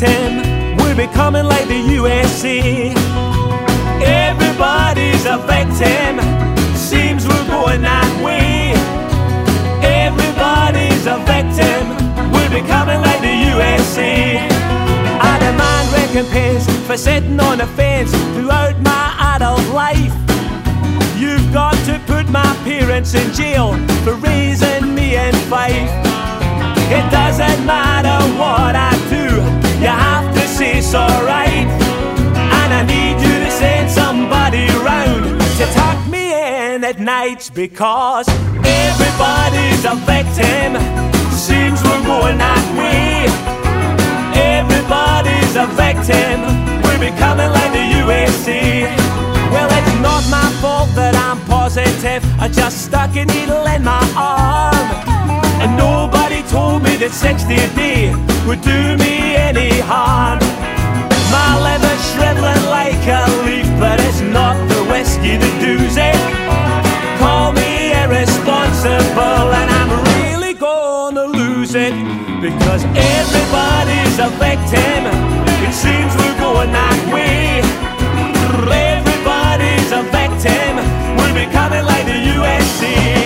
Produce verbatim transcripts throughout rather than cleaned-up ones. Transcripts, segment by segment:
victim. We're becoming like the U S A. Everybody's a victim. Seems we're going that way. Everybody's a victim. We're becoming like the U S A. I demand recompense for sitting on the fence throughout my adult life. You've got to put my parents in jail for raising me in Fife. It doesn't matter what I do, you have to say it's alright. And I need you to send somebody round to tuck me in at nights, because everybody's a victim. Seems we're going that way. Everybody's a victim. We're becoming like the U S A. Well, it's not my fault that I'm positive. I just stuck a needle in my arm, and nobody told me that sixty a day would do me any harm. My liver's shriveling like a leaf, but it's not the whiskey that does it. Call me irresponsible and I'm really gonna lose it, because everybody's a victim. It seems we're going that way. Everybody's a victim. We're becoming like the U S A.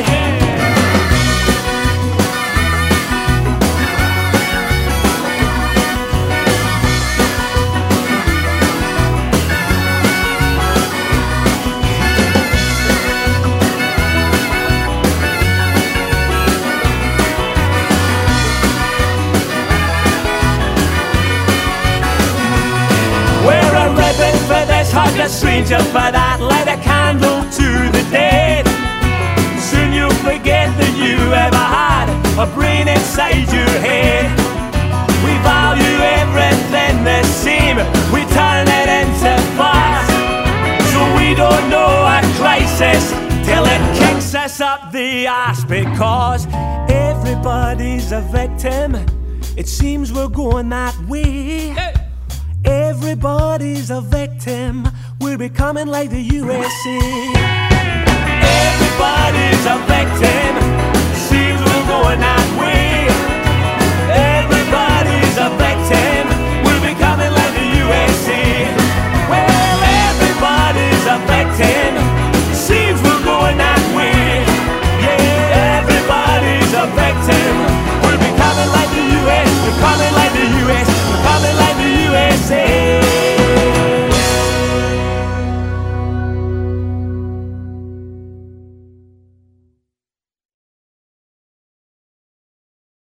Hug a stranger for that, light a candle to the dead. Soon you'll forget that you ever had a brain inside your head. We value everything the same, we turn it into fun. So we don't know a crisis till it kicks us up the ass, because everybody's a victim. It seems we're going that way. Hey. Everybody's a victim. We're becoming like the U S A. Everybody's a victim. Seems we're going that way.